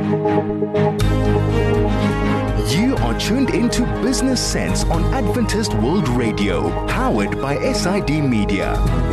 You are tuned into Business Sense on Adventist World Radio, powered by SID Media.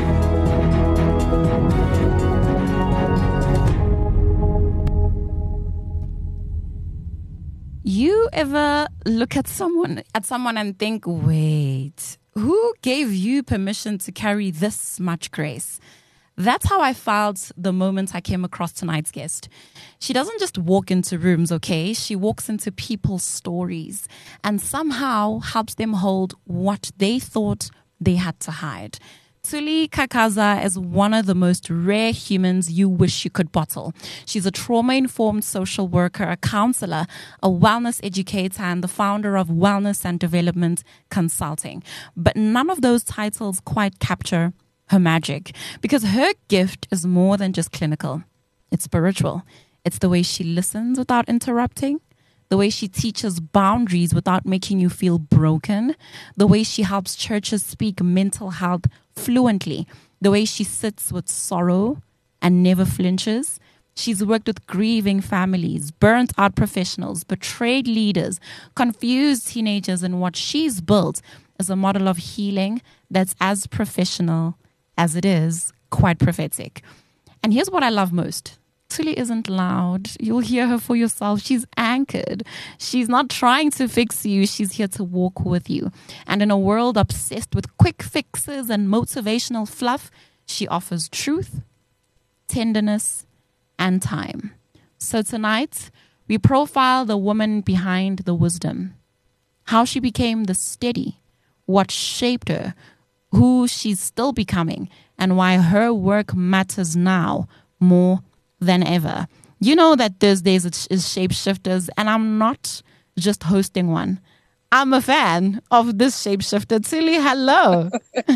You ever look at someone and think, wait, who gave you permission to carry this much grace? That's how I felt the moment I came across tonight's guest. She doesn't just walk into rooms, okay? She walks into people's stories and somehow helps them hold what they thought they had to hide. Thuli Kakaza is one of the most rare humans you wish you could bottle. She's a trauma-informed social worker, a counselor, a wellness educator, and the founder of Wellness and Development Consulting. But none of those titles quite capture her magic, because her gift is more than just clinical. It's spiritual. It's the way she listens without interrupting, the way she teaches boundaries without making you feel broken, the way she helps churches speak mental health fluently, the way she sits with sorrow and never flinches. She's worked with grieving families, burnt out professionals, betrayed leaders, confused teenagers, and what she's built is a model of healing that's as professional as it is quite prophetic. And here's what I love most. Thuli isn't loud. You'll hear her for yourself. She's anchored. She's not trying to fix you. She's here to walk with you. And in a world obsessed with quick fixes and motivational fluff, she offers truth, tenderness, and time. So tonight, we profile the woman behind the wisdom, how she became the steady, what shaped her, who she's still becoming, and why her work matters now more than ever. You know that Thursdays is Shapeshifters, and I'm not just hosting one. I'm a fan of this shapeshifter. Thuli, hello.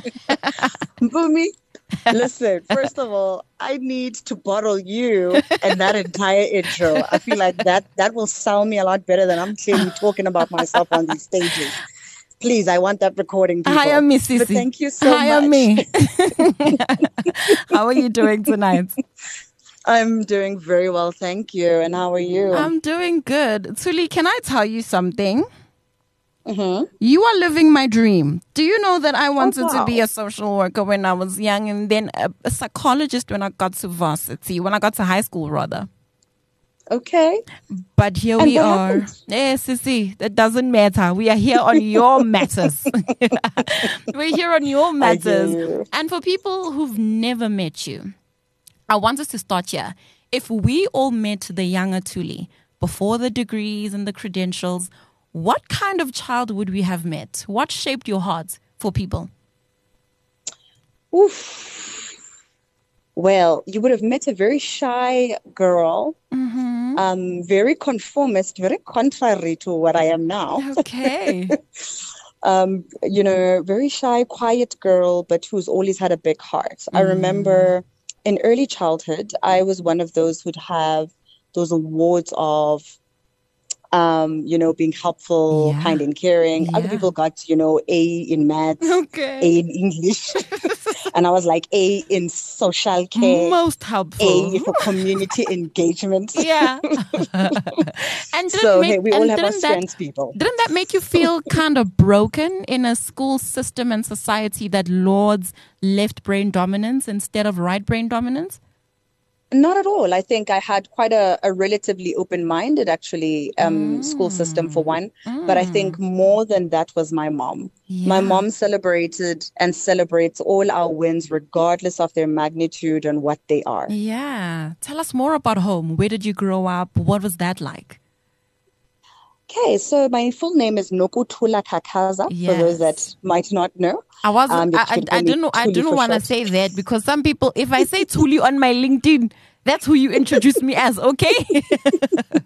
Mpumi, listen, first of all, I need to bottle you and that entire intro. I feel like that will sound me a lot better than I'm clearly talking about myself on these stages. Please, I want that recording, people. Hi, I'm Miss Sissy. But thank you so much. Hi, me. How are you doing tonight? I'm doing very well, thank you. And how are you? I'm doing good. Thuli, can I tell you something? Mm-hmm. You are living my dream. Do you know that I wanted to be a social worker when I was young, and then a psychologist when I got to high school, rather? Okay. But here we are. Yes, Sissy, that doesn't matter. We are here on your matters. We're here on your matters. And for people who've never met you, I want us to start here. If we all met the younger Thuli before the degrees and the credentials, what kind of child would we have met? What shaped your heart for people? Oof. Well, you would have met a very shy girl, very conformist, very contrary to what I am now. Okay. Very shy, quiet girl, but who's always had a big heart. I remember in early childhood, I was one of those who'd have those awards of being helpful, kind and caring. Yeah. Other people got, A in maths, A in English. And I was like A in social care. Most helpful. A for community engagement. Yeah. And we all have our strengths, people. Didn't that make you feel kind of broken in a school system and society that lauds left brain dominance instead of right brain dominance? Not at all. I think I had quite a relatively open-minded, actually, school system for one. But I think more than that was my mom. Yeah. My mom celebrated and celebrates all our wins, regardless of their magnitude and what they are. Yeah. Tell us more about home. Where did you grow up? What was that like? Okay, so my full name is Nokuthula Kakaza, for those that might not know. I don't want to say that, because some people, if I say Thuli on my LinkedIn, that's who you introduce me as, okay?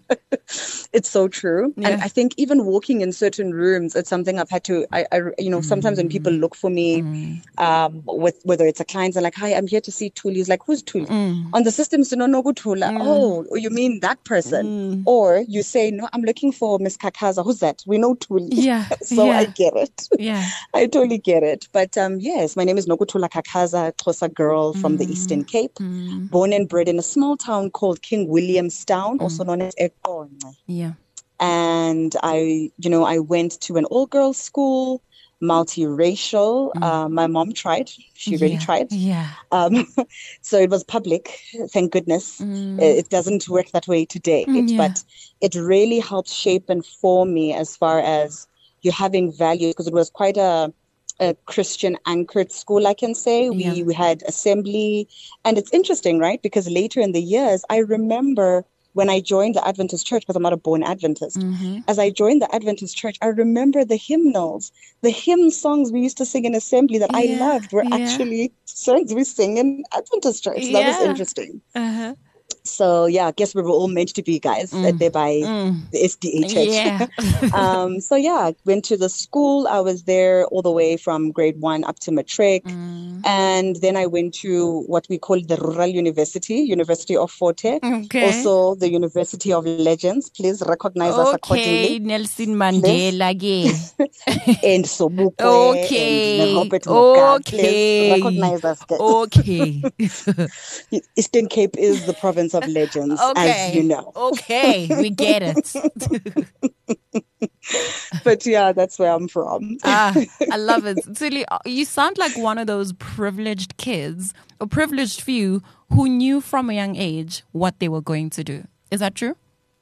It's so true. Yeah. And I think even walking in certain rooms, it's something I've had to, sometimes when people look for me, with whether it's a client, they're like, hi, I'm here to see Thuli. He's like, who's Thuli? On the system, so no, Thula. Oh, you mean that person? Or you say, no, I'm looking for Miss Kakaza. Who's that? We know Thuli. Yeah. So I get it. Yeah. I totally get it. But yes, my name is Nokuthula Kakaza, Xhosa girl from the Eastern Cape, born and bred in a small town called King Williamstown, also known as Eqonce. Yeah. And I went to an all-girls school, multiracial. My mom tried. She really tried. Yeah. So it was public, thank goodness. It doesn't work that way today, but it really helped shape and form me as far as you having values, because it was quite a Christian anchored school, I can say. We had assembly, and it's interesting, right? Because later in the years, I remember when I joined the Adventist church, because I'm not a born Adventist, as I joined the Adventist church, I remember the hymnals, the hymn songs we used to sing in assembly that I loved were actually songs we sing in Adventist church. So that was interesting. So yeah, I guess we were all meant to be guys there by the SDA church. So yeah, I went to the school. I was there all the way from grade 1 up to matric. And then I went to what we call the Rural University of Forte. Also the University of Legends. Please recognize us accordingly. Nelson Mandela again. And Sobukwe and Robert Mugabe. Please recognize us, guys. Okay. Eastern Cape is the province of legends, as you know. Okay, we get it. But yeah, that's where I'm from. I love it. Thuli, you sound like one of those privileged kids, or privileged few, who knew from a young age what they were going to do. Is that true?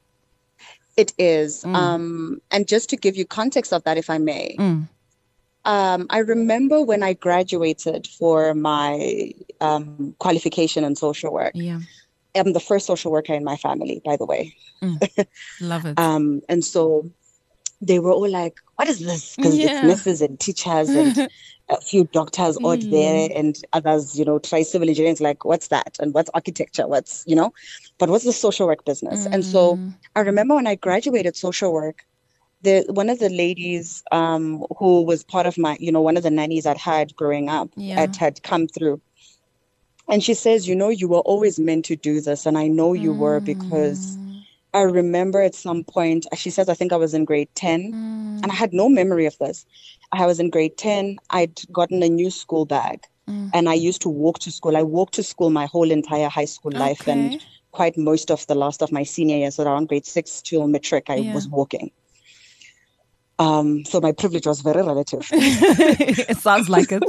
It is. And just to give you context of that, if I may, I remember when I graduated for my qualification in social work. Yeah. I'm the first social worker in my family, by the way. Love it. And so they were all like, what is this? Because it's nurses and teachers and a few doctors out there and others, try civil engineering. Like, what's that? And what's architecture? But what's the social work business? And so I remember when I graduated social work, one of the ladies who was part of my, one of the nannies I'd had growing up had come through. And she says, you were always meant to do this. And I know you were, because I remember at some point, she says, I think I was in grade 10 and I had no memory of this. I was in grade 10. I'd gotten a new school bag and I used to walk to school. I walked to school my whole entire high school life and quite most of the last of my senior years, so around grade 6 till matric, I was walking. So my privilege was very relative. It sounds like it.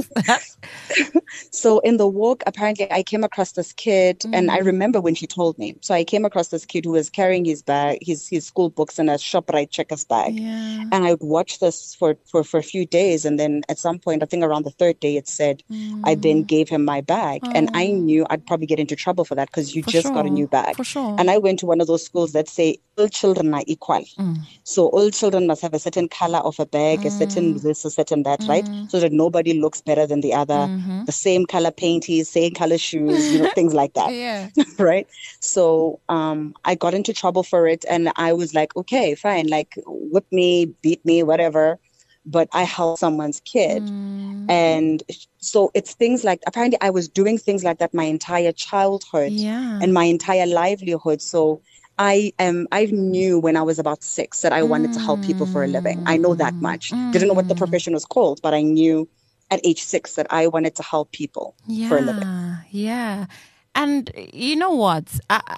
So in the walk, apparently I came across this kid and I remember when she told me. So I came across this kid who was carrying his bag, his school books in a ShopRite Checkers bag. And I would watch this for a few days. And then at some point, I think around the third day, it said, I then gave him my bag. And I knew I'd probably get into trouble for that because you just got a new bag. And I went to one of those schools that say all children are equal. So all children must have a certain color of a bag, a certain this, a certain that, right? So that nobody looks better than the other. The same color painties, same color shoes, things like that. Right? So I got into trouble for it and I was like, okay, fine, like whip me, beat me, whatever. But I helped someone's kid. And so it's things like, apparently I was doing things like that my entire childhood and my entire livelihood. So I knew when I was about 6 that I wanted to help people for a living. I know that much. Didn't know what the profession was called, but I knew at age 6 that I wanted to help people for a living. Yeah. And you know what?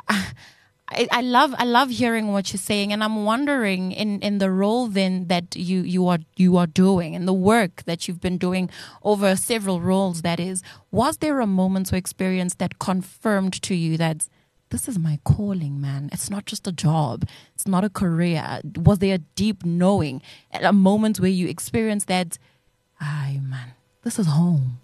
I love hearing what you're saying, and I'm wondering in the role then that you are doing, and the work that you've been doing over several roles, that is, was there a moment or experience that confirmed to you that this is my calling, man? It's not just a job. It's not a career. Was there a deep knowing at a moment where you experienced that, man, this is home?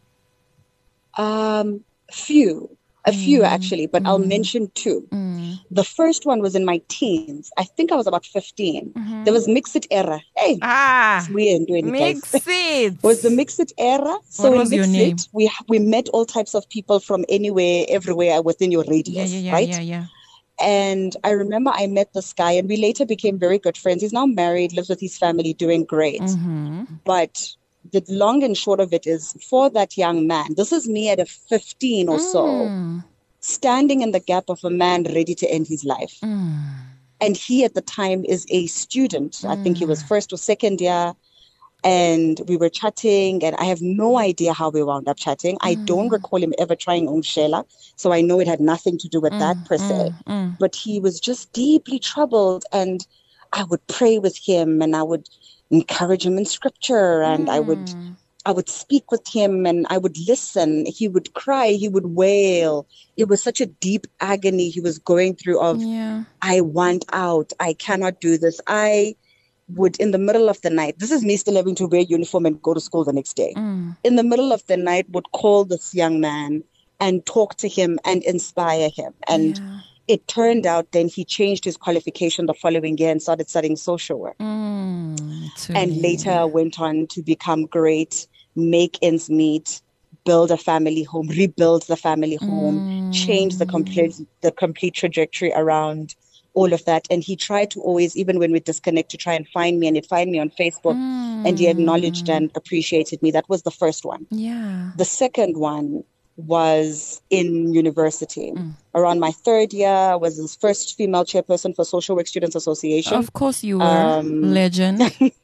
A few actually, but I'll mention 2. The first one was in my teens. I think I was about 15. There was Mixed Era. Hey, it's weird doing Mixed. It was the Mixed Era. So what was in your name? We met all types of people from anywhere, everywhere within your radius, right? Yeah. And I remember I met this guy and we later became very good friends. He's now married, lives with his family, doing great. But the long and short of it is, for that young man, this is me at a 15 or so, standing in the gap of a man ready to end his life. And he at the time is a student. I think he was first or second year. And we were chatting, and I have no idea how we wound up chatting. I don't recall him ever trying Umshela, so I know it had nothing to do with that per se. But he was just deeply troubled, and I would pray with him, and I would encourage him in scripture, and I would speak with him, and I would listen. He would cry, he would wail. It was such a deep agony he was going through of, I want out, I cannot do this. I would, in the middle of the night, this is me still having to wear uniform and go to school the next day. In the middle of the night, would call this young man and talk to him and inspire him. And it turned out then he changed his qualification the following year and started studying social work. And later went on to become great, make ends meet, build a family home, rebuild the family home, change the complete trajectory around all of that. And he tried to always, even when we disconnect, to try and find me, and he'd find me on Facebook, and he acknowledged and appreciated me. That was the first one. The second one was in university. Around my third year, I was the first female chairperson for Social Work Students Association. Of course you were. Legend.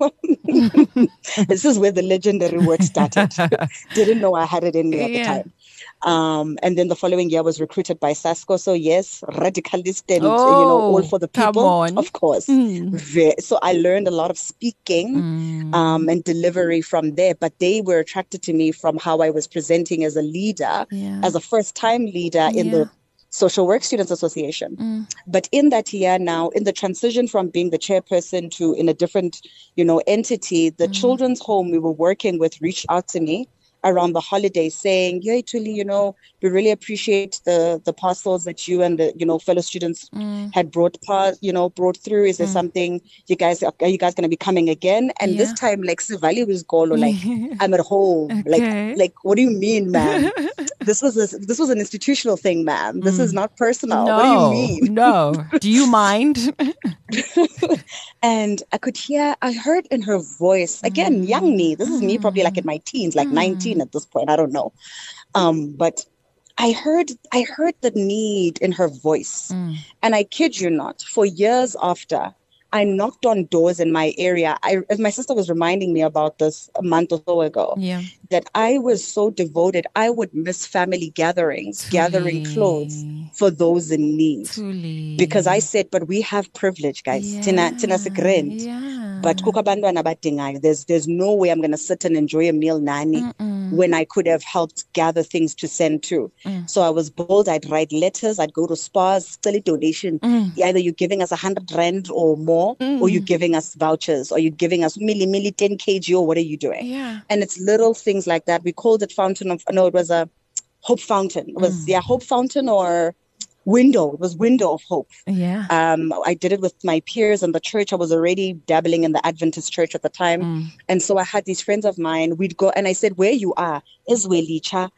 This is where the legendary work started. Didn't know I had it in me at the time. And then the following year was recruited by SASCO. So yes, radicalist and all for the people, of course. So I learned a lot of speaking and delivery from there. But they were attracted to me from how I was presenting as a leader, as a first-time leader in the Social Work Students Association. But in that year now, in the transition from being the chairperson to in a different, entity, the children's home we were working with reached out to me around the holidays saying, "Hey, Tuli, we really appreciate the parcels that you and the, fellow students had brought through. Is there something are you guys going to be coming again?" And this time, like, Sivali was golo, like, I'm at home. Like, what do you mean, ma'am? This was an institutional thing, ma'am. This is not personal. No, what do you mean? No. Do you mind? And I heard in her voice, again, young me, this is me probably like in my teens, like 19 at this point, I don't know. But I heard the need in her voice. And I kid you not, for years after, I knocked on doors in my area. As my sister was reminding me about this a month or so ago, that I was so devoted. I would miss family gatherings, gathering clothes for those in need. Because I said, but we have privilege, guys. Tina segrent. But there's no way I'm going to sit and enjoy a meal nani when I could have helped gather things to send to. So I was bold. I'd write letters. I'd go to spas, still a donation. Either you're giving us 100 rand or more, or you're giving us vouchers, or you're giving us milli 10 kg, or what are you doing? And it's little things like that. We called it it was a hope fountain. It was hope fountain or window. It was window of hope. I did it with my peers in the church. I was already dabbling in the Adventist church at the time. And so I had these friends of mine. We'd go, and I said, where you are is Welicha.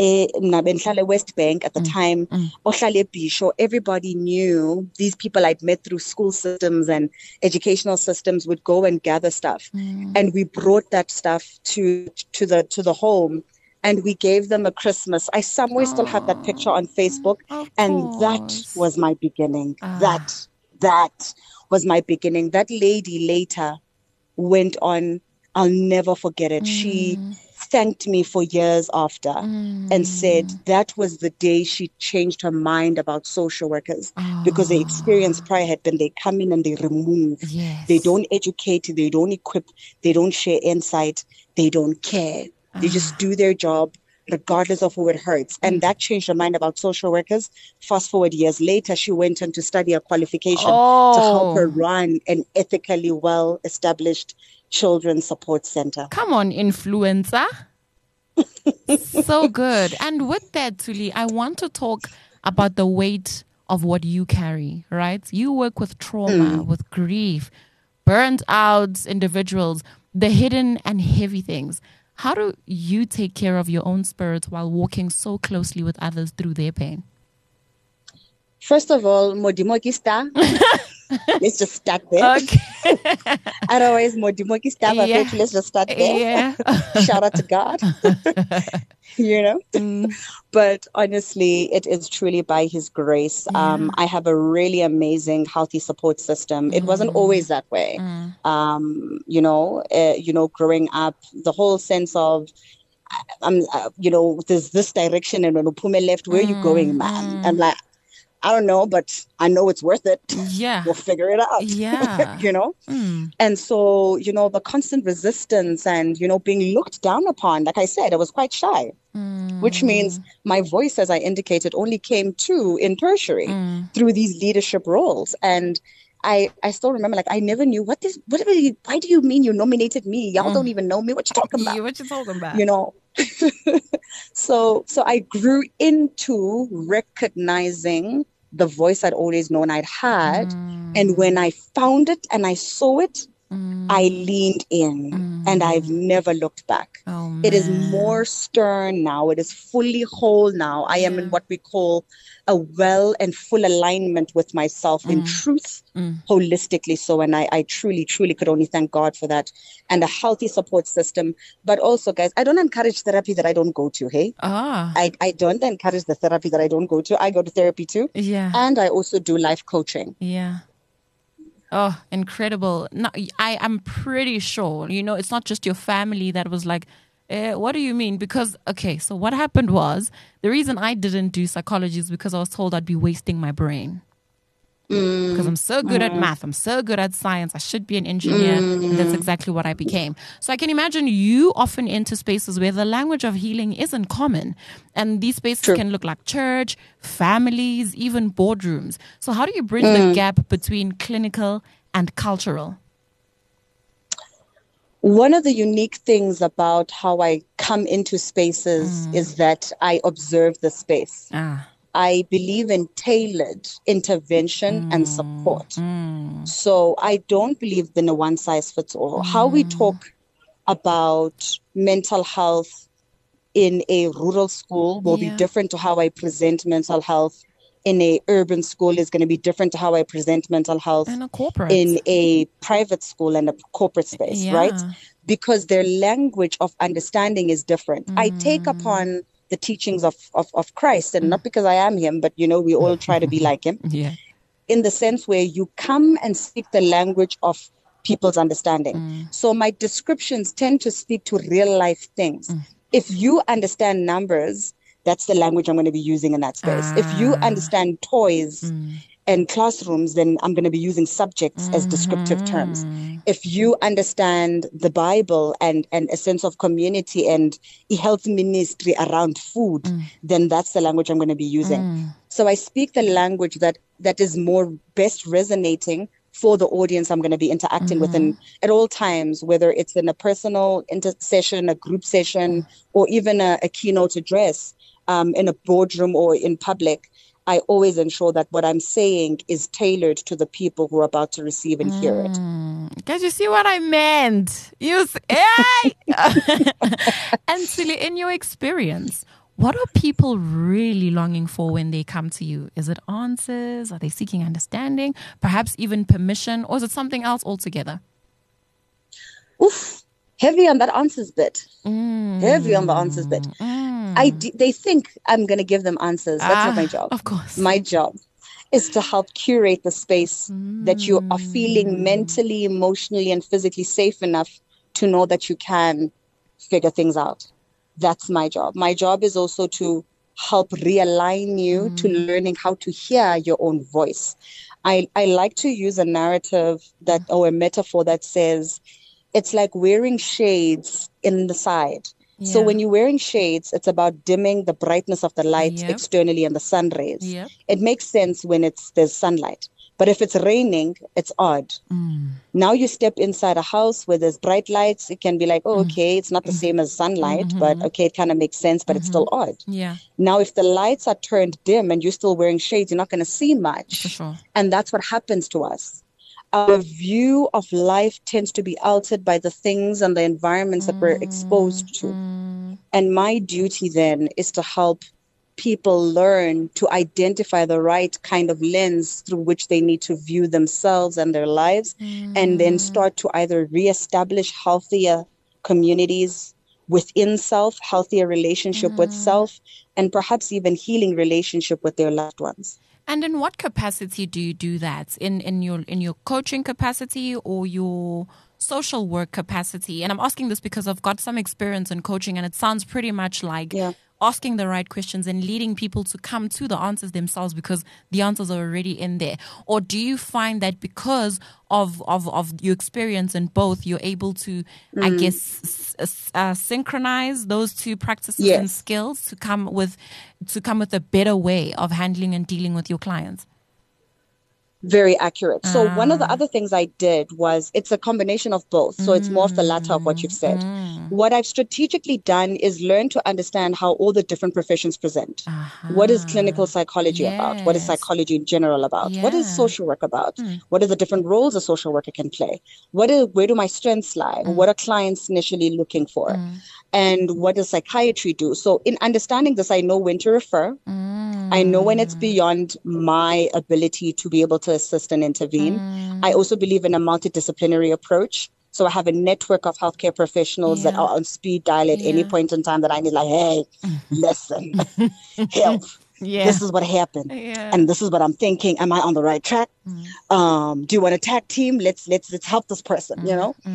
West Bank at the time, Ohlale Bisho. Everybody knew these people I'd met through school systems and educational systems would go and gather stuff, and we brought that stuff to the home, and we gave them a Christmas. I somewhere still have that picture on Facebook, and that was my beginning. That was my beginning. That lady later went on. I'll never forget it. She thanked me for years after and said that was the day she changed her mind about social workers, because the experience prior had been they come in and they remove. They don't educate, they don't equip, they don't share insight, they don't care. They just do their job regardless of who it hurts. And that changed her mind about social workers. Fast forward years later, she went on to study a qualification to help her run an ethically well-established children's support center. Come on, influencer. So good. And with that, Tuli, I want to talk about the weight of what you carry, right? You work with trauma, with grief, burnt out individuals, the hidden and heavy things. How do you take care of your own spirit while walking so closely with others through their pain? First of all, Modimo ki star. Let's just start there. Okay. Otherwise, Modimo ki star. Yeah. Let's just start there. Yeah. Shout out to God. You know? But honestly, it is truly by His grace. Yeah. I have a really amazing, healthy support system. It wasn't always that way. Growing up, the whole sense of, there's this direction, and when Upume left, where are you going, man? I'm like, I don't know, but I know it's worth it. Yeah. We'll figure it out. Yeah. And so, the constant resistance and, being looked down upon, like I said, I was quite shy, which means my voice, as I indicated, only came to in tertiary through these leadership roles. And I still remember, like, I never knew why do you mean you nominated me? Y'all don't even know me. What you talking about? What you talking about? So I grew into recognizing the voice I'd always known I'd had. And when I found it and I saw it, I leaned in and I've never looked back. Oh, it is more stern now. It is fully whole now. I am in what we call a well and full alignment with myself in truth, holistically so. And I truly, truly could only thank God for that, and a healthy support system. But also, guys, I don't encourage therapy that I don't go to, hey? I don't encourage the therapy that I don't go to. I go to therapy too. Yeah. And I also do life coaching. Yeah. Oh, incredible. No, I'm pretty sure, it's not just your family that was like, what do you mean? Because, okay, so what happened was, the reason I didn't do psychology is because I was told I'd be wasting my brain. Because I'm so good at math, I'm so good at science, I should be an engineer, and that's exactly what I became. So I can imagine you often enter spaces where the language of healing isn't common, and these spaces can look like church, families, even boardrooms. So how do you bridge the gap between clinical and cultural? One of the unique things about how I come into spaces is that I observe the space. I believe in tailored intervention and support. So I don't believe in a one size fits all. How we talk about mental health in a rural school will be different to how I present mental health in a urban school, is going to be different to how I present mental health in a private school and a corporate space, right? Because their language of understanding is different. I take upon the teachings of Christ, and not because I am him, but we all try to be like him. In the sense where you come and speak the language of people's understanding. So my descriptions tend to speak to real life things. If you understand numbers, that's the language I'm going to be using in that space. If you understand toys and classrooms, then I'm going to be using subjects as descriptive terms. If you understand the Bible and a sense of community and a health ministry around food, then that's the language I'm going to be using. So I speak the language that is more best resonating for the audience I'm going to be interacting with, and at all times, whether it's in a personal session, a group session, or even a keynote address in a boardroom or in public. I always ensure that what I'm saying is tailored to the people who are about to receive and hear it. Guys, you see what I meant? And Sili, in your experience, what are people really longing for when they come to you? Is it answers? Are they seeking understanding? Perhaps even permission? Or is it something else altogether? Heavy on that answers bit. Heavy on the answers bit. They think I'm going to give them answers. That's not my job. Of course. My job is to help curate the space that you are feeling mentally, emotionally, and physically safe enough to know that you can figure things out. That's my job. My job is also to help realign you to learning how to hear your own voice. I like to use a narrative or a metaphor that says, it's like wearing shades in the side. So when you're wearing shades, it's about dimming the brightness of the light externally and the sun rays. It makes sense when there's sunlight. But if it's raining, it's odd. Now you step inside a house where there's bright lights. It can be like, okay, it's not the same as sunlight, but okay, it kind of makes sense, but it's still odd. Now, if the lights are turned dim and you're still wearing shades, you're not going to see much. For sure. And that's what happens to us. Our view of life tends to be altered by the things and the environments that we're exposed to. And my duty then is to help people learn to identify the right kind of lens through which they need to view themselves and their lives, and then start to either reestablish healthier communities within self, healthier relationship with self, and perhaps even healing relationship with their loved ones. And in what capacity do you do that? In your coaching capacity or your social work capacity? And I'm asking this because I've got some experience in coaching, and it sounds pretty much like asking the right questions and leading people to come to the answers themselves because the answers are already in there. Or do you find that because of your experience in both, you're able to, I guess, synchronize those two practices and skills to come with a better way of handling and dealing with your clients? Very accurate. So one of the other things I did was, it's a combination of both. So it's more of the latter of what you've said. What I've strategically done is learn to understand how all the different professions present. What is clinical psychology about? What is psychology in general about? What is social work about? What are the different roles a social worker can play? Where do my strengths lie? What are clients initially looking for? And what does psychiatry do? So in understanding this, I know when to refer. I know when it's beyond my ability to be able to assist and intervene. I also believe in a multidisciplinary approach. So I have a network of healthcare professionals that are on speed dial at any point in time that I need, like, hey, listen, help. This is what happened. And this is what I'm thinking. Am I on the right track? Do you want a tag team? Let's help this person, you know?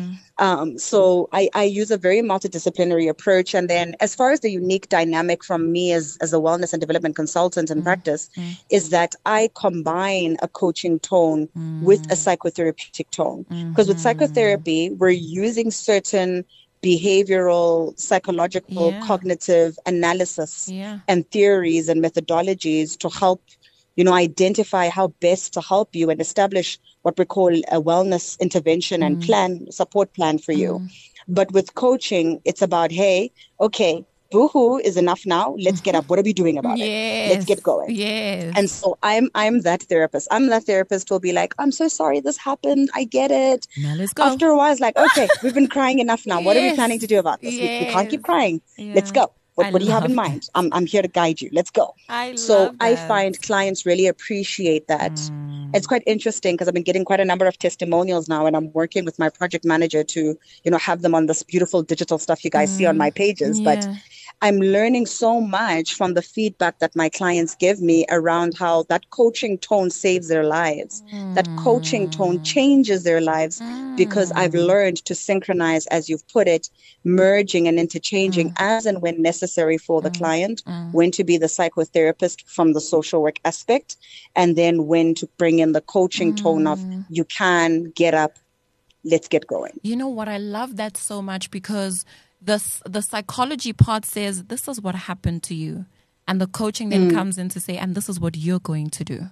So I use a very multidisciplinary approach. And then as far as the unique dynamic from me as a wellness and development consultant in practice is that I combine a coaching tone with a psychotherapeutic tone. Because with psychotherapy, we're using certain behavioral, psychological, cognitive analysis and theories and methodologies to help, identify how best to help you and establish what we call a wellness intervention and support plan for you. But with coaching, it's about, hey, okay, boohoo is enough now. Let's get up. What are we doing about it? Let's get going. And so I'm that therapist. I'm that therapist who will be like, I'm so sorry this happened. I get it. Now let's go. After a while, it's like, okay, we've been crying enough now. What are we planning to do about this? We can't keep crying. Let's go. What do you have in mind? I'm here to guide you. Let's go. I find clients really appreciate that. It's quite interesting because I've been getting quite a number of testimonials now, and I'm working with my project manager to, have them on this beautiful digital stuff you guys see on my pages. But I'm learning so much from the feedback that my clients give me around how that coaching tone saves their lives. That coaching tone changes their lives because I've learned to synchronize, as you've put it, merging and interchanging as and when necessary for the client, when to be the psychotherapist from the social work aspect, and then when to bring in the coaching tone of, you can get up, let's get going. You know what? I love that so much because the psychology part says this is what happened to you, and the coaching then comes in to say, and this is what you're going to do.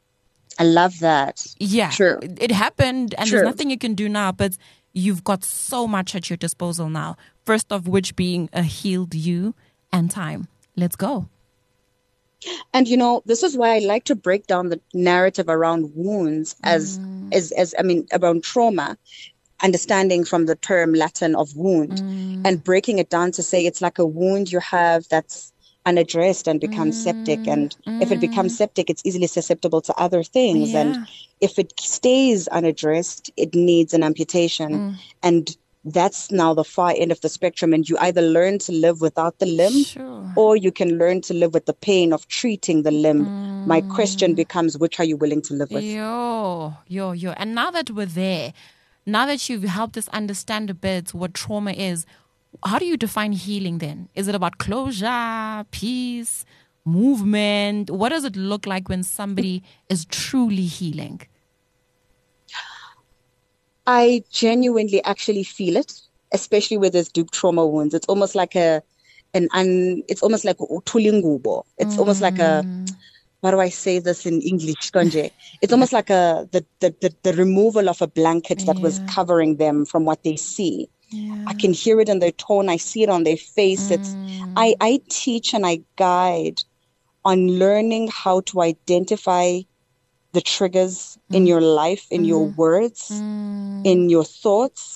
I love that. Yeah, true. It happened, and there's nothing you can do now, but you've got so much at your disposal now. First of which being a healed you and time. Let's go. And this is why I like to break down the narrative around wounds as around trauma. Understanding from the term Latin of wound and breaking it down to say it's like a wound you have that's unaddressed and becomes septic. And if it becomes septic, it's easily susceptible to other things. And if it stays unaddressed, it needs an amputation. And that's now the far end of the spectrum. And you either learn to live without the limb or you can learn to live with the pain of treating the limb. My question becomes, which are you willing to live with? Yo. And now that we're there, now that you've helped us understand a bit what trauma is, how do you define healing then? Is it about closure, peace, movement? What does it look like when somebody is truly healing? I genuinely actually feel it, especially with these deep trauma wounds. It's almost like it's almost like utulingubo. It's almost like a, how do I say this in English, Konje? It's almost like the removal of a blanket that was covering them from what they see. I can hear it in their tone. I see it on their face. I teach and I guide on learning how to identify the triggers in your life, in your words, in your thoughts,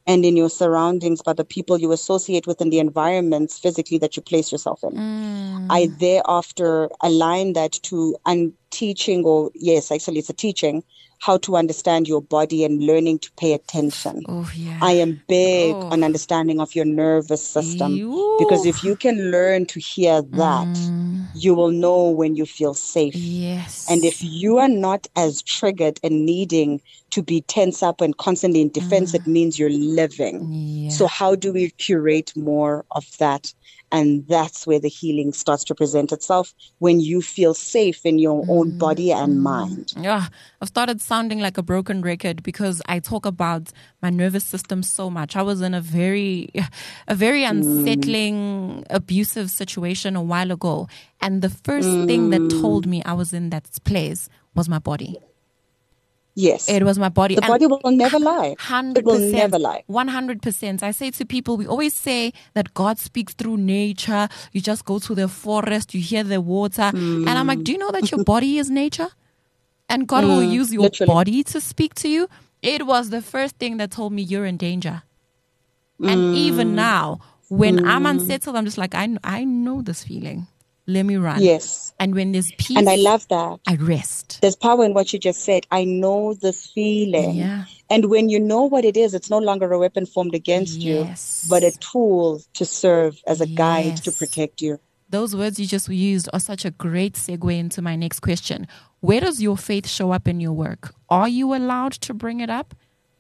and in your surroundings by the people you associate with and the environments physically that you place yourself in. I thereafter align that to teaching, or yes, actually it's a teaching, how to understand your body and learning to pay attention. Oh, yeah. I am big on understanding of your nervous system, because if you can learn to hear that, you will know when you feel safe. Yes. And if you are not as triggered and needing to be tense up and constantly in defense, it means you're living. Yeah. So how do we curate more of that? And that's where the healing starts to present itself, when you feel safe in your own body and mind. Yeah, I've started sounding like a broken record because I talk about my nervous system so much. I was in a very unsettling, abusive situation a while ago. And the first thing that told me I was in that place was my body. Yes. It was my body. The body will never lie. 100%. It will never lie. 100%. I say to people, we always say that God speaks through nature. You just go to the forest, you hear the water. And I'm like, do you know that your body is nature? And God will use your body to speak to you. It was the first thing that told me you're in danger. And even now, when I'm unsettled, I'm just like, I know this feeling. Let me run. Yes. And when there's peace, and I love that. I rest. There's power in what you just said. I know this feeling. Yeah. And when you know what it is, it's no longer a weapon formed against you, but a tool to serve as a guide to protect you. Those words you just used are such a great segue into my next question. Where does your faith show up in your work? Are you allowed to bring it up?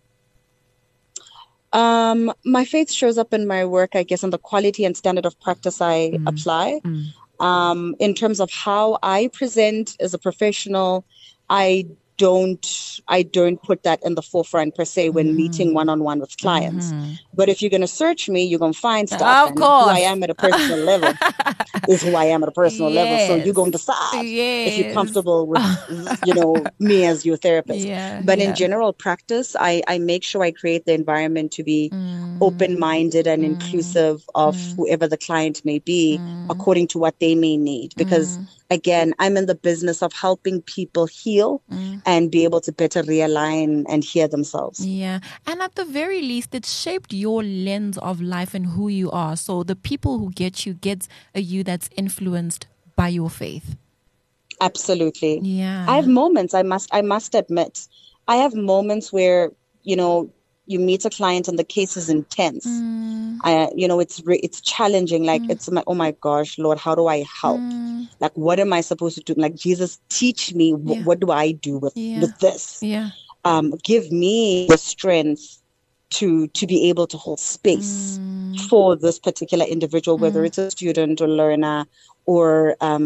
My faith shows up in my work, I guess, in the quality and standard of practice I apply. In terms of how I present as a professional, I don't put that in the forefront per se when meeting one-on-one with clients. But if you're going to search me, you're going to find stuff. Of course. Who I am at a personal level is who I am at a personal level. So you're going to decide if you're comfortable with, me as your therapist. But in general practice, I make sure I create the environment to be open-minded and inclusive of whoever the client may be, according to what they may need. Because again, I'm in the business of helping people heal and be able to better realign and hear themselves. Yeah. And at the very least, it shaped your lens of life and who you are. So the people who get a you that's influenced by your faith. Absolutely. Yeah. I have moments, I must admit. I have moments where, you meet a client and the case is intense. It's challenging. Like it's oh my gosh, Lord, how do I help? Like, what am I supposed to do? Like, Jesus, teach me. What do I do with this? Yeah. Give me the strength to be able to hold space for this particular individual, whether it's a student or learner, or a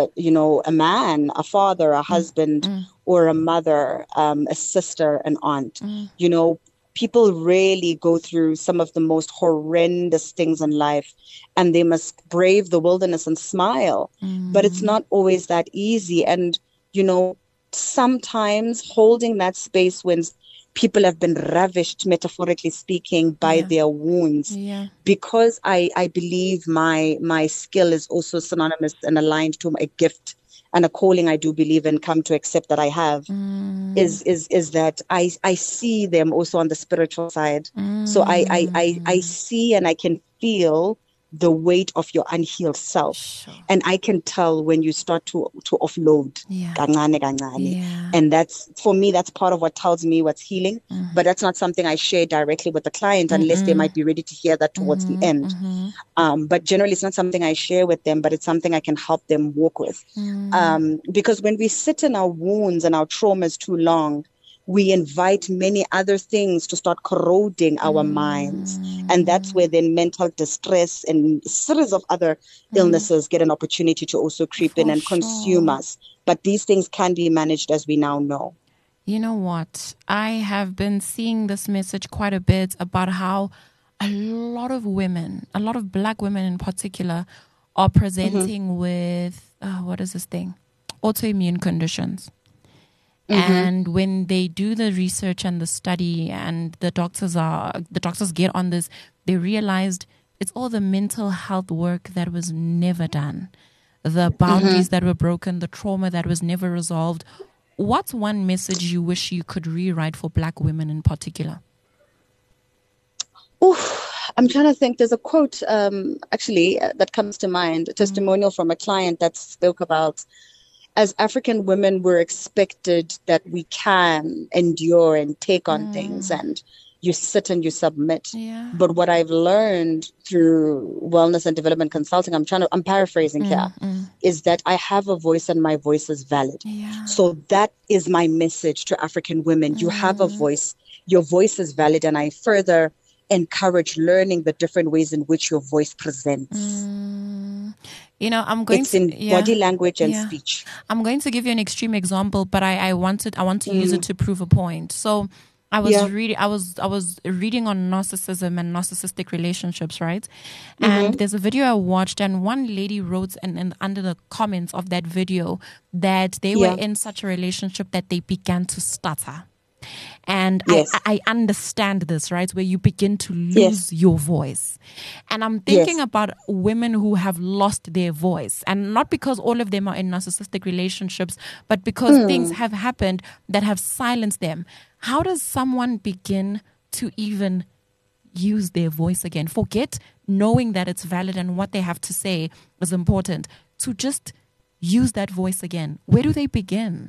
man, a father, a husband, or a mother, a sister, an aunt. People really go through some of the most horrendous things in life, and they must brave the wilderness and smile. But it's not always that easy. And, sometimes holding that space when people have been ravished, metaphorically speaking, by their wounds. Yeah. Because I believe my skill is also synonymous and aligned to a gift and a calling I do believe and come to accept that I have, is that I see them also on the spiritual side. So I see and I can feel the weight of your unhealed self. Sure. And I can tell when you start to offload. Yeah. And that's, for me, that's part of what tells me what's healing. But that's not something I share directly with the client unless they might be ready to hear that towards the end. But generally, it's not something I share with them, but it's something I can help them walk with. Because when we sit in our wounds and our traumas too long, we invite many other things to start corroding our minds. And that's where then mental distress and a series of other illnesses get an opportunity to also creep in and consume us. But these things can be managed, as we now know. You know what? I have been seeing this message quite a bit about how a lot of women, a lot of Black women in particular, are presenting with, what is this thing? Autoimmune conditions. And when they do the research and the study and the doctors get on this, they realized it's all the mental health work that was never done, the boundaries that were broken, the trauma that was never resolved. What's one message you wish you could rewrite for Black women in particular? I'm trying to think. There's a quote, actually, that comes to mind, a testimonial from a client that spoke about, as African women, we're expected that we can endure and take on things, and you sit and you submit. Yeah. But what I've learned through wellness and development consulting, I'm paraphrasing here, is that I have a voice and my voice is valid. Yeah. So that is my message to African women. You have a voice, your voice is valid, and I further encourage learning the different ways in which your voice presents. You know, it's in body language and speech. I'm going to give you an extreme example, but I want to use it to prove a point. So I was reading on narcissism and narcissistic relationships, right? And there's a video I watched, and one lady wrote and under the comments of that video that they were in such a relationship that they began to stutter. And I understand this, right? Where you begin to lose your voice. And I'm thinking about women who have lost their voice. And not because all of them are in narcissistic relationships, but because things have happened that have silenced them. How does someone begin to even use their voice again? Forget knowing that it's valid and what they have to say is important. To just use that voice again. Where do they begin?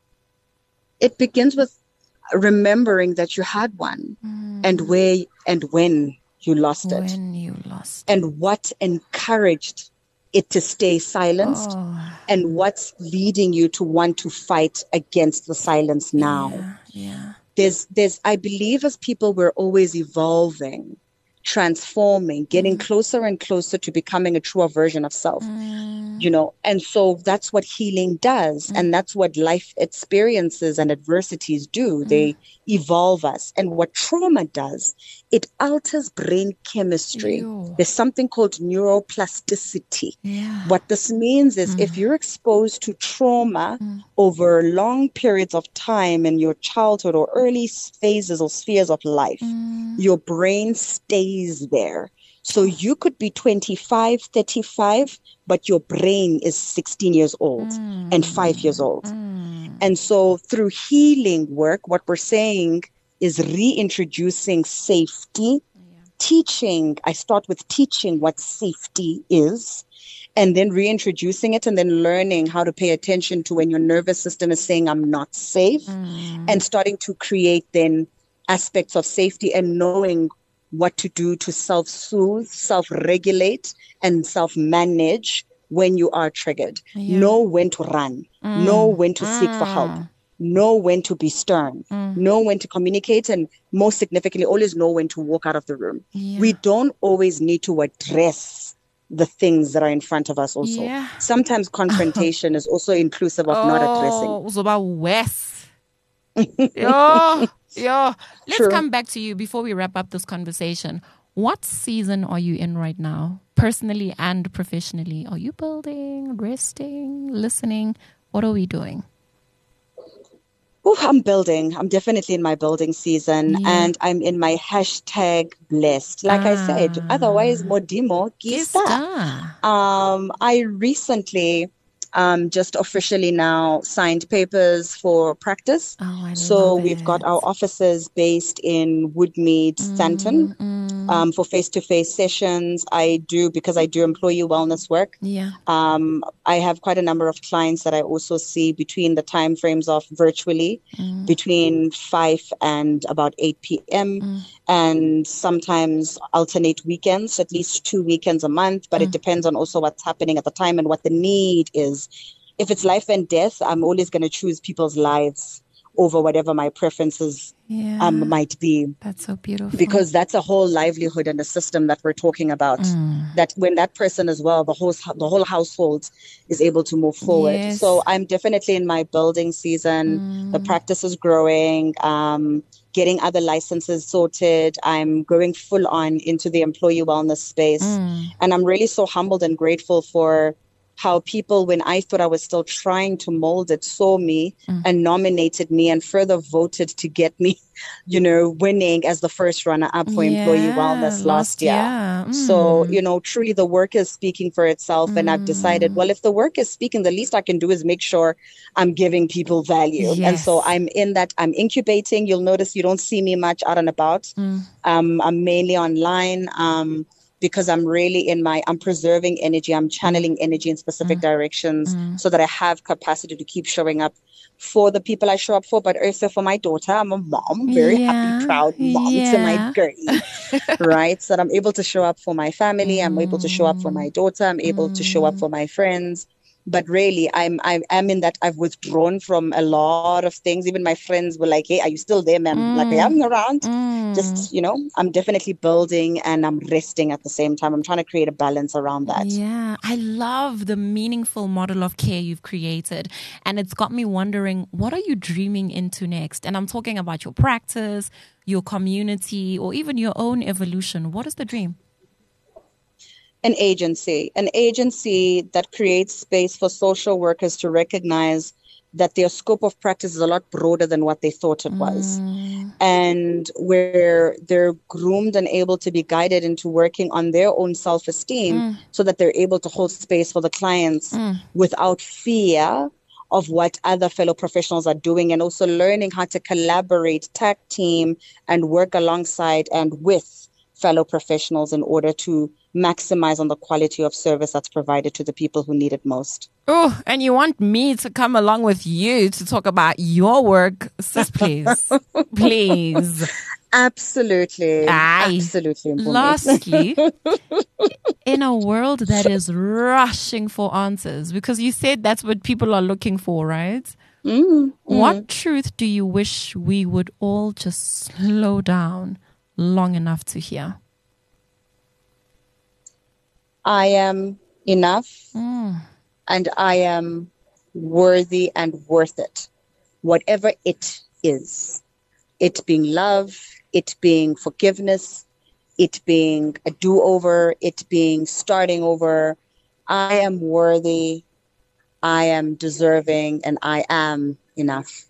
It begins with remembering that you had one and where and when you lost it. And what encouraged it to stay silenced and what's leading you to want to fight against the silence now. There's I believe as people we're always evolving, transforming, getting closer and closer to becoming a truer version of self. You know, and so that's what healing does. And that's what life experiences and adversities do. They evolve us. And what trauma does, it alters brain chemistry. There's something called neuroplasticity. What this means is if you're exposed to trauma over long periods of time in your childhood or early phases or spheres of life, your brain stays there. So you could be 25, 35, but your brain is 16 years old and 5 years old. And so through healing work, what we're saying is reintroducing safety, teaching. I start with teaching what safety is, and then reintroducing it, and then learning how to pay attention to when your nervous system is saying, I'm not safe, and starting to create then aspects of safety and knowing what to do to self-soothe, self-regulate, and self-manage when you are triggered. Know when to run. Know when to seek for help. Know when to be stern. Know when to communicate. And most significantly, always know when to walk out of the room. We don't always need to address the things that are in front of us also. Sometimes confrontation is also inclusive of not addressing. It's about Wes. Let's come back to you before we wrap up this conversation. What season are you in right now, personally and professionally? Are you building, resting, listening? What are we doing? I'm building. I'm definitely in my building season, and I'm in my hashtag blessed. Like I said, otherwise, Modimo Gista. I recently just officially now signed papers for practice. So we've got our offices based in Woodmead, Sandton, for face-to-face sessions. Because I do employee wellness work. I have quite a number of clients that I also see between the time frames of virtually between 5 and about 8 p.m. And sometimes alternate weekends, at least 2 weekends a month. But it depends on also what's happening at the time and what the need is. If it's life and death, I'm always going to choose people's lives over whatever my preferences might be. That's so beautiful. Because that's a whole livelihood and a system that we're talking about. That when that person as well, the whole household is able to move forward. So I'm definitely in my building season. The practice is growing. Getting other licenses sorted. I'm going full on into the employee wellness space. And I'm really so humbled and grateful for how people, when I thought I was still trying to mold it, saw me and nominated me and further voted to get me, winning as the first runner-up for Employee Wellness last year. So, truly the work is speaking for itself. And I've decided, well, if the work is speaking, the least I can do is make sure I'm giving people value. And so I'm in that, I'm incubating. You'll notice you don't see me much out and about. I'm mainly online. Because I'm really I'm preserving energy. I'm channeling energy in specific directions so that I have capacity to keep showing up for the people I show up for, but also for my daughter. I'm a mom, very happy, proud mom to my girlie, right? So that I'm able to show up for my family. I'm able to show up for my daughter. I'm able to show up for my friends. But really, I'm in that I've withdrawn from a lot of things. Even my friends were like, hey, are you still there, ma'am? Like, I'm around. Just, I'm definitely building and I'm resting at the same time. I'm trying to create a balance around that. Yeah, I love the meaningful model of care you've created. And it's got me wondering, what are you dreaming into next? And I'm talking about your practice, your community, or even your own evolution. What is the dream? An agency that creates space for social workers to recognize that their scope of practice is a lot broader than what they thought it was. And where they're groomed and able to be guided into working on their own self-esteem so that they're able to hold space for the clients without fear of what other fellow professionals are doing, and also learning how to collaborate, tag team, and work alongside and with fellow professionals in order to maximize on the quality of service that's provided to the people who need it most. Oh, and you want me to come along with you to talk about your work, sis, please. Please. Absolutely. Absolutely. Lastly, in a world that is rushing for answers, because you said that's what people are looking for, right? What truth do you wish we would all just slow down long enough to hear? I am enough and I am worthy and worth it. Whatever it is. It being love, it being forgiveness, it being a do-over, it being starting over. I am worthy, I am deserving, and I am enough.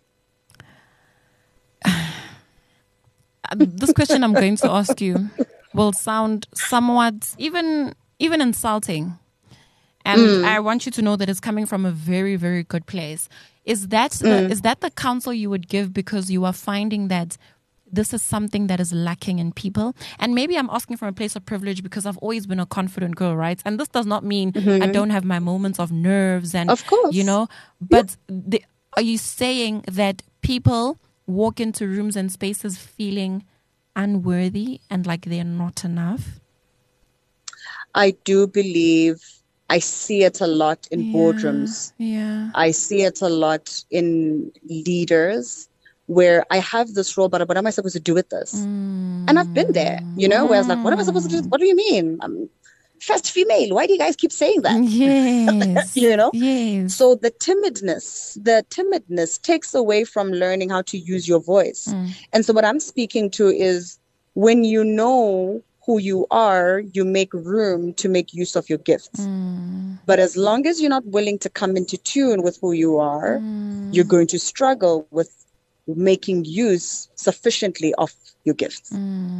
This question I'm going to ask you will sound somewhat even insulting. And I want you to know that it's coming from a very, very good place. Is that the counsel you would give because you are finding that this is something that is lacking in people? And maybe I'm asking from a place of privilege because I've always been a confident girl, right? And this does not mean I don't have my moments of nerves and, of course. But are you saying that people walk into rooms and spaces feeling unworthy and like they're not enough? I do believe I see it a lot in boardrooms. Yeah. I see it a lot in leaders where I have this role, but what am I supposed to do with this? And I've been there, where I was like, what am I supposed to do? What do you mean? I'm first female. Why do you guys keep saying that? Yes. Yes. So the timidness takes away from learning how to use your voice. And so what I'm speaking to is when you know who you are, you make room to make use of your gifts. But as long as you're not willing to come into tune with who you are, you're going to struggle with making use sufficiently of your gifts.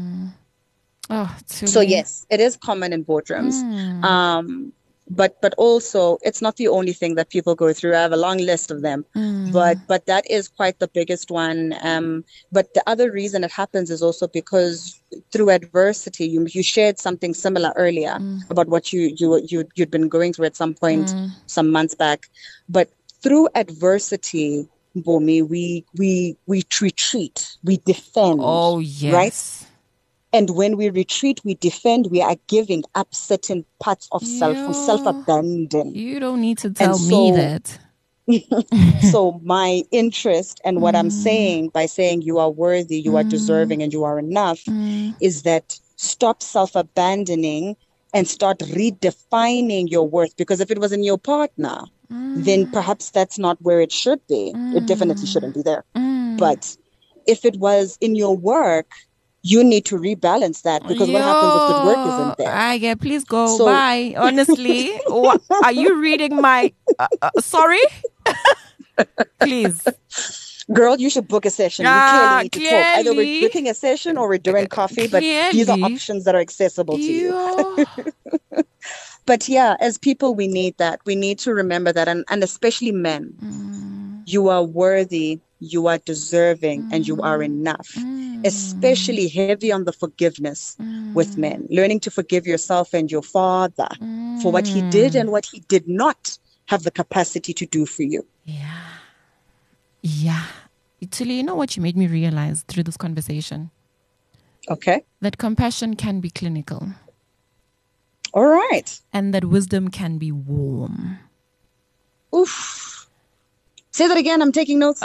Yes, it is common in boardrooms. But also it's not the only thing that people go through. I have a long list of them, but that is quite the biggest one. But the other reason it happens is also because through adversity, you shared something similar earlier about what you'd been going through at some point some months back. But through adversity, Bomi, we retreat, we defend. Oh yes, right. And when we retreat, we defend, we are giving up certain parts of self, we self-abandon. You don't need to tell me that. So my interest and what I'm saying by saying you are worthy, you are deserving, and you are enough is that stop self-abandoning and start redefining your worth. Because if it was in your partner, then perhaps that's not where it should be. It definitely shouldn't be there. But if it was in your work, you need to rebalance that because what happens if the work isn't there? I get, please go. Bye. Honestly, are you reading my? Sorry, please. Girl, you should book a session. We clearly need to talk. Either we're booking a session or we're doing coffee, but these are options that are accessible to you. But yeah, as people, we need that. We need to remember that. And especially men, you are worthy, you are deserving, and you are enough. Especially heavy on the forgiveness with men. Learning to forgive yourself and your father for what he did and what he did not have the capacity to do for you. Yeah. Italy, you know what you made me realize through this conversation? Okay. That compassion can be clinical. All right. And that wisdom can be warm. Oof. Say that again. I'm taking notes.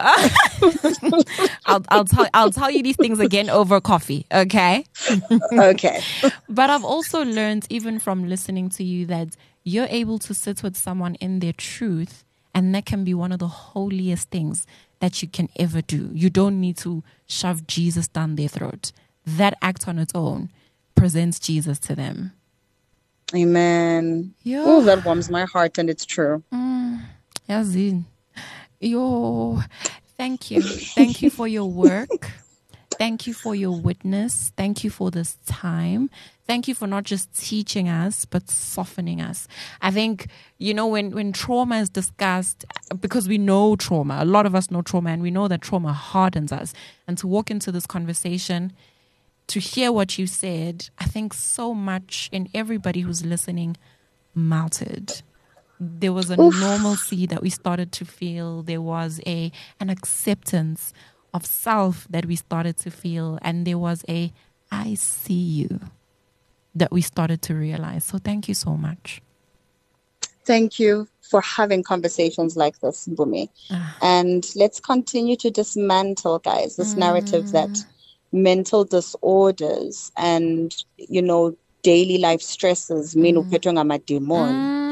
I'll tell you these things again over coffee, okay? Okay. But I've also learned, even from listening to you, that you're able to sit with someone in their truth, and that can be one of the holiest things that you can ever do. You don't need to shove Jesus down their throat. That act on its own presents Jesus to them. Amen. Yeah. Oh, that warms my heart, and it's true. Yazin. Yo, thank you. Thank you for your work. Thank you for your witness. Thank you for this time. Thank you for not just teaching us, but softening us. I think, when trauma is discussed, because we know trauma, a lot of us know trauma, and we know that trauma hardens us. And to walk into this conversation, to hear what you said, I think so much in everybody who's listening melted. There was a normalcy that we started to feel. There was an acceptance of self that we started to feel. And there was I see you that we started to realize. So thank you so much. Thank you for having conversations like this, Mpumi. And let's continue to dismantle, guys, this narrative that mental disorders and, daily life stresses mean uphethwe ngamademon.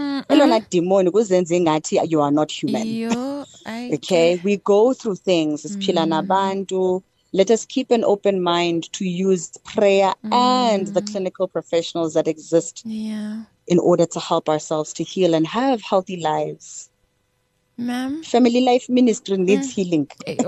You are not human. Okay, we go through things. Let us keep an open mind to use prayer and the clinical professionals that exist in order to help ourselves to heal and have healthy lives. Ma'am, Family Life Ministry needs healing. Thank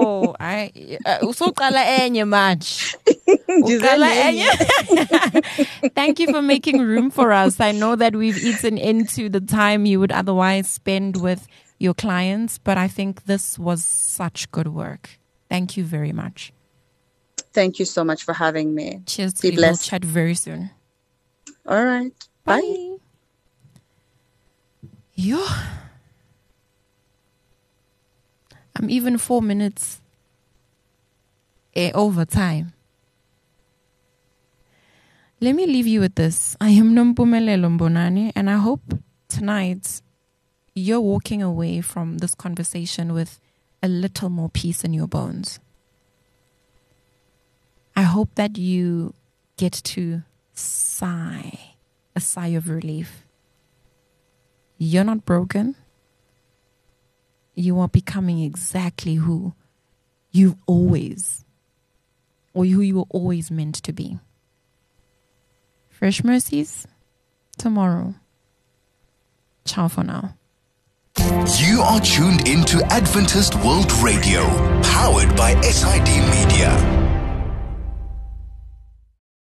you for making room for us. I know that we've eaten into the time you would otherwise spend with your clients, but I think this was such good work. Thank you very much. Thank you so much for having me. Cheers to you. We'll chat very soon. All right. Bye. Yo. I'm even 4 minutes over time. Let me leave you with this. I am Nompumelelo Mbonani, and I hope tonight you're walking away from this conversation with a little more peace in your bones. I hope that you get to sigh a sigh of relief. You're not broken. You are becoming exactly who you were always meant to be. Fresh mercies tomorrow. Ciao for now. You are tuned into Adventist World Radio, powered by SID Media.